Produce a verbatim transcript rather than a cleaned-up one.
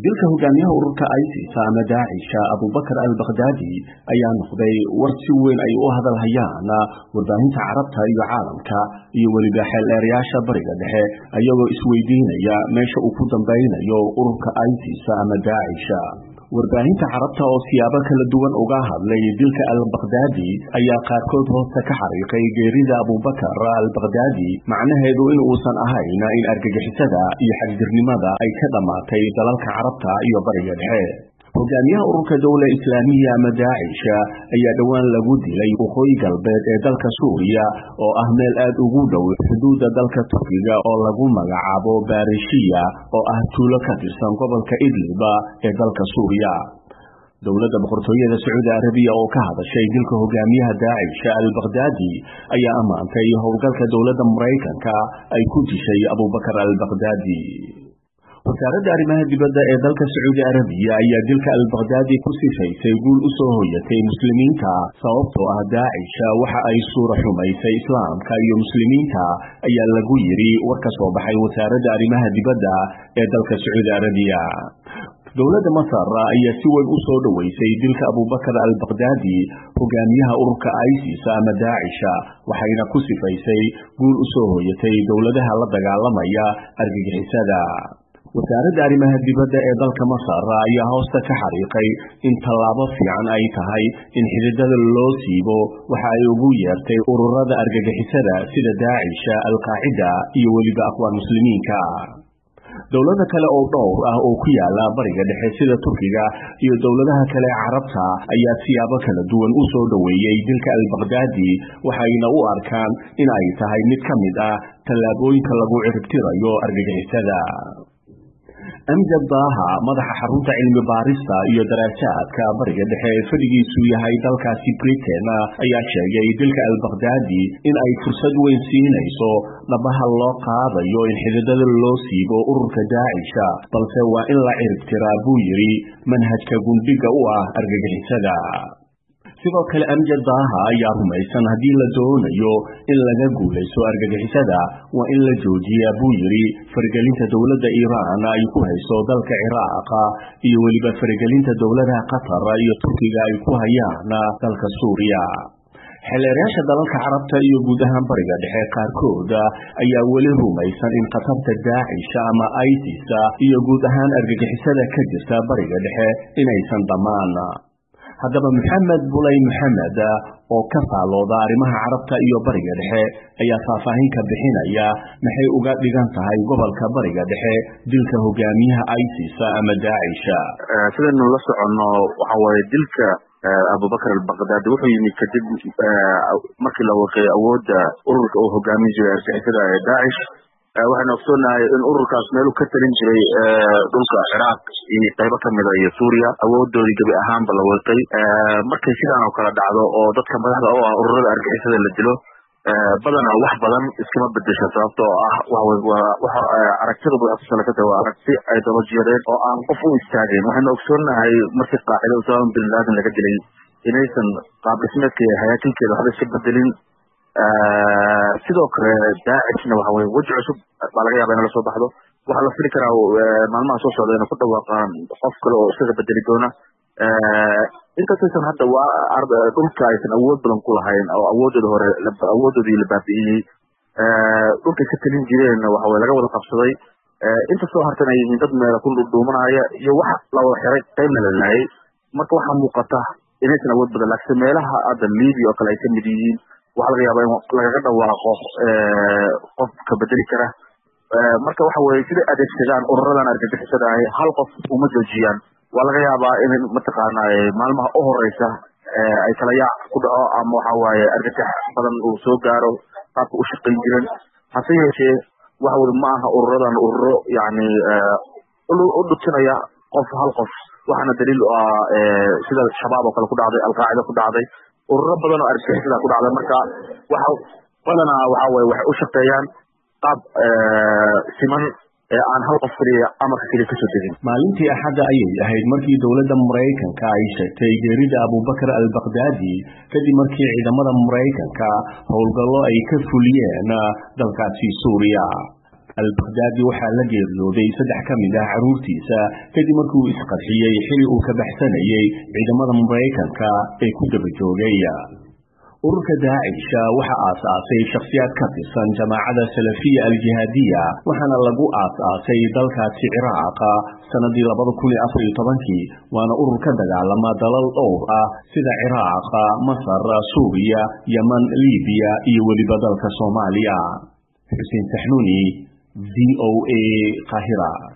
dilka hogaamiyaha ururka ISIS ama Daesh Abu Bakr al-Baghdadi ayaa noqday war si weyn ay u hadal hayaan warbaahinta Carabta iyo caalamka iyo waliba xeelarayaasha bariga dhexe ayagoo isweydiinaya meesha uu ku dambaynayo ururka ISIS ama Daesh. warbaahinta Carabta oo siyaabo kala duwan uga hadlay dilka al-Baghdadi ayaa qaarkood hoosta ka xariiqay geerida Abu Bakr al-Baghdadi macnaheedu in uusan ahayn in argagixisada iyo xagjirnimada ay ka dhamaatay dalalka Carabta iyo bariga dhexe. hogaamiyaha ururka dawla islaamiga ama Daesh ayaa dhawaan lagu dilay waqooyi galbeed ee dalka Suuriya oo ah meel aad ugu dhow xuduudda dalka Turkiga oo lagu magacaabo Barishiya oo ah tuulo ka tirsan gobolka Idlib ee dalka Suuriya. dowladda boqortooyada Sacuudi Arabiya oo ka hadashay dilka hogaamiyaha Daesh al-Baghdadi ayaa amaantay howlgalka dowladda Mareykanka ay ku dishay Abu Bakr al-Baghdadi. wasaaradda arrimaha dibadda ee dalka Sacuudi Arabiya ayaa dilka al-Baghdadi ku sifaysay guul u soo hoyatay muslimiinta sababtoo ah Daesh waxa ay suura xumaysay islaamka iyo muslimiinta ayaa lagu yiri war ka soo baxay wasaaradda arrimaha dibadda ee dalka Sacuudi Arabiya. dowladda Masar ayaa si weyn u soo dhaweysay dilka Abu Bakr al-Baghdadi hogaamiyaha ururka ISIS ama Daesh waxayna ku sifaysay guul u soo hoyatay dowladaha la dagaalamaya argagixisada. wasaaradda arrimaha dibadda ee dalka Masar ayaa hoosta ka xariiqay in tallaabo fiican ay tahay in xididada loo siibo waxa ay ugu yeertay ururada argagixisada sida Daesh, al-Qaacida iyo weliba aqwaan muslimiinka. dowlada kale oo dhowr ah oo ku yaala bariga dhexe sida Turkiga iyo dowladaha kale ee Carabta ayaa siyaabo kala duwan u soo dhaweeyay dilka al-Baghdadi waxayna u arkaan in ay tahay mid ka mid ah tallaabooyinka lagu ciribtirayo argagixisada. أمجد ضاها مدح حرونتا علم باريستا iyo daraasaadka bariga dhexe ee fadhigiisu yahay dalkaasi Britain ayaa sheegay dilka al-Baghdadi in ay fursad weyn siinayso dhabaha loo qaadayo in xididada loo siibo ururka Daesh balse waa in la ciribtiraa buu yiri manhajka gundhiga u ah argagixisada. sidoo kale Amjad Daaha ayaa rumaysan haddii la doonayo in laga guulaysto argagixisada waa in la joojiyaa buu yiri faragelinta dowladda Iiraan ay ku hayso dalka Ciraaq iyo weliba faragelinta dowladaha Qatar iyo Turkiga ay ku hayaan dalka Suuriya. xeelarayaasha dalalka Carabta iyo guud ahaan bariga dhexe qaarkood ayaa weli rumaysan in qatarta Daesh ama ISIS iyo guud ahaan argagixisada ka jirta bariga dhexe inaysan dhamaan. haddaba Maxamed Bulay Maxamed oo ka faalooda arrimaha Carabta iyo bariga dhexe ayaa faahfaahin ka bixinaya maxay uga dhigan tahay gobolka bariga dhexe dilka hogaamiyaha ISIS ama Daesh. sidoo la socono waxa way dilka Abu Bakr al-Baghdadi wuxuu yimid kadib markii la waqay awoodda ururka uu hogaamiyo argagixisada Daesh. waxaan ogsoonahay in ururkaas meel uu ka talin jiray dhulka Ciraaq iyo qaybo kamid ah Suuriya awoodoodii gabi ahaanba la watay markay sidaan oo kala dhacdo oo dadka madaxda oo ah ururada argagixisada la dilo badanaa wax badan iskama bedesho sababtoo ah waxa aragtida buuxda la ka tago aragti ay daba jeedeen oo aan qof u istaagin. waxaan ogsoonahay markii qaacida Osama bin Laden laga dilay inaysan qaab dhismeedka hay'adinkeeda waxba iska bedelin. sidoo kale Daeshna waxa way wajh cusub baa laga yaabaa in la soo baxdo waxa la fili karaa maalmaha soo socda inay ku dhawaaqaan qof kale oo isaga bedeli doona. inkastoo hadda waa arda dhulka aysan awood badan ku lahayn oo awoodooda hore awoodoodii la baabi'iyay dhulka ka talin jireen waxa way laga wada qabsaday inta soo hartan ay yihiin dad meel ku dhuumanaya iyo wax la wada xiray qaybna la laayay. marka waxa muuqata inaysan awood badan laakiin meelaha hadda Liibiya oo kale ay ka mid yihiin waxa laga yaabaa in laga dhawaaqo qof ka bedeli kara. marka waxa way sida adeegsadaan ururadan argagixisada ah hal qof uma joojiyaan waa laga yaabaa in mataqaanaa maalmaha u horeysa ay kala yaac ku dhaco ama waxa waaye argagax badan uu soo gaaro qaabka u shaqayn jireen. hase yeeshee waxa wada ma aha ururadan ururo yani u dhujinaya qof hal qof waxaana daliil u ah sida shabaab oo kale ku dhacday al-Qaacida ku dhacday ururo badan oo argagixisada ku dhacday. marka waxa badanaa waxa way wax u shaqeeyaan qaab siman ee aan hal qof kaliya ama kaliya ka soo degin. maalintii Axadda ayay ahayd markii dowladda Mareykanka ay sheegtay geerida Abu Bakr al-Baghdadi kadib markii ciidamada Mareykanka howlgallo ay ka fuliyeen dalkaasi Suuriya. al-Baghdadi waxaa la geeriyooday saddex ka mid ah carruurtiisa kadib markuu isqarxiyey xili uu ka baxsanayay ciidamada Mareykanka ee ku daba joogay. ururka Daesh waxa aasaasay shakhsiyaad ka tirsan jamaacada Salafiya al-Jihaadiya waxaana lagu aasaasay dalkaasi Ciraaq sanadii laba kun iyo afar iyo toban waana urur ka dagaalama dalal dhowr ah sida Ciraaq, Masar, Suuriya, Yemen, Liibiya iyo weliba dalka Soomaaliya. Xuseen Saxnuuni V O A Qahira.